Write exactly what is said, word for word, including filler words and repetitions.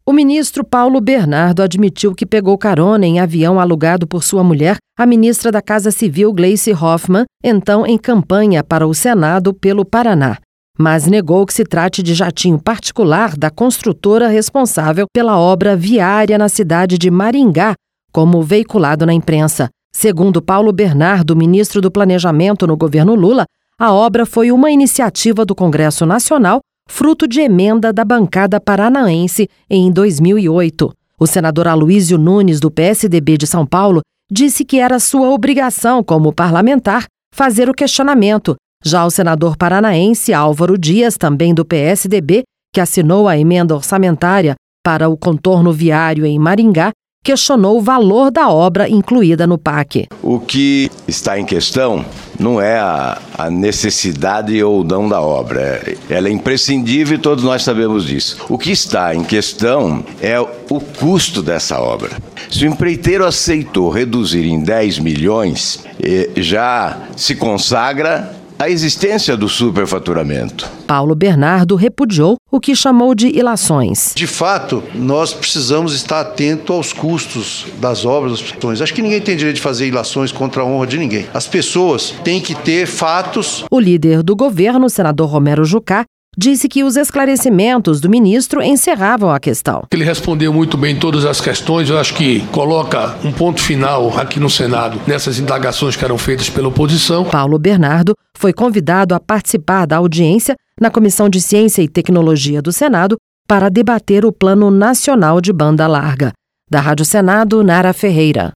O ministro Paulo Bernardo admitiu que pegou carona em avião alugado por sua mulher, a ministra da Casa Civil Gleice Hoffmann, então em campanha para o Senado pelo Paraná. Mas negou que se trate de jatinho particular da construtora responsável pela obra viária na cidade de Maringá, como veiculado na imprensa. Segundo Paulo Bernardo, ministro do Planejamento no governo Lula, a obra foi uma iniciativa do Congresso Nacional, fruto de emenda da bancada paranaense em dois mil e oito. O senador Aloísio Nunes, do P S D B de São Paulo, disse que era sua obrigação, como parlamentar, fazer o questionamento. Já o senador paranaense Álvaro Dias, também do P S D B, que assinou a emenda orçamentária para o contorno viário em Maringá, questionou o valor da obra incluída no P A C. O que está em questão não é a, a necessidade ou não da obra. Ela é imprescindível e todos nós sabemos disso. O que está em questão é o custo dessa obra. Se o empreiteiro aceitou reduzir em dez milhões, já se consagra a existência do superfaturamento. Paulo Bernardo repudiou o que chamou de ilações. De fato, nós precisamos estar atento aos custos das obras, das pessoas. Acho que ninguém tem direito de fazer ilações contra a honra de ninguém. As pessoas têm que ter fatos. O líder do governo, o senador Romero Jucá, disse que os esclarecimentos do ministro encerravam a questão. Ele respondeu muito bem todas as questões, eu acho que coloca um ponto final aqui no Senado nessas indagações que eram feitas pela oposição. Paulo Bernardo foi convidado a participar da audiência na Comissão de Ciência e Tecnologia do Senado para debater o Plano Nacional de Banda Larga. Da Rádio Senado, Nara Ferreira.